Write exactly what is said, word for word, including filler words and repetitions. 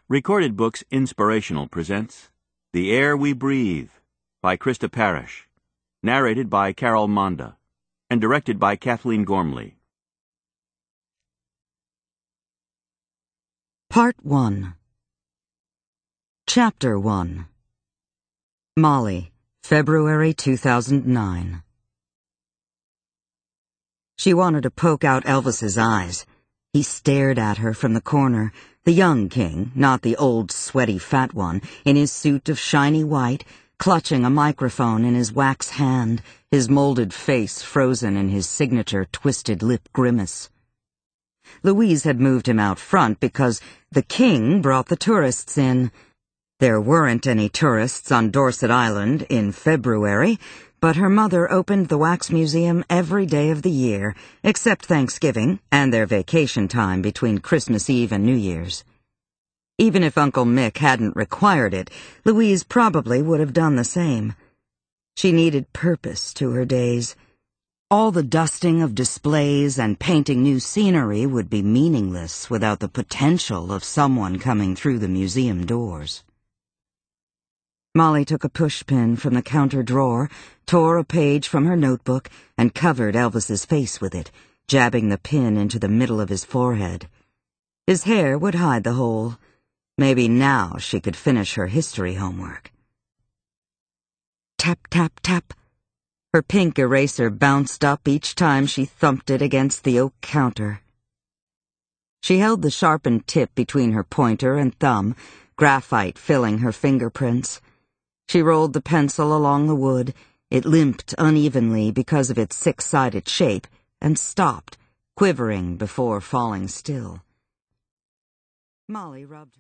Recorded Books Inspirational presents The Air We Breathe by Krista Parrish, narrated by Carol Monda, and directed by Kathleen Gormley. Part one. Chapter one. Molly, February two thousand nine. She wanted to poke out Elvis's eyes. He stared at her from the corner, the young king, not the old sweaty fat one, in his suit of shiny white, clutching a microphone in his wax hand, his molded face frozen in his signature twisted lip grimace. Louise had moved him out front because the king brought the tourists in. There weren't any tourists on Dorset Island in February, but her mother opened the Wax Museum every day of the year, except Thanksgiving and their vacation time between Christmas Eve and New Year's. Even if Uncle Mick hadn't required it, Louise probably would have done the same. She needed purpose to her days. All the dusting of displays and painting new scenery would be meaningless without the potential of someone coming through the museum doors. Molly took a pushpin from the counter drawer, tore a page from her notebook, and covered Elvis's face with it, jabbing the pin into the middle of his forehead. His hair would hide the hole. Maybe now she could finish her history homework. Tap, tap, tap. Her pink eraser bounced up each time she thumped it against the oak counter. She held the sharpened tip between her pointer and thumb, graphite filling her fingerprints. She rolled the pencil along the wood. It limped unevenly because of its six-sided shape, and stopped, quivering before falling still. Molly rubbed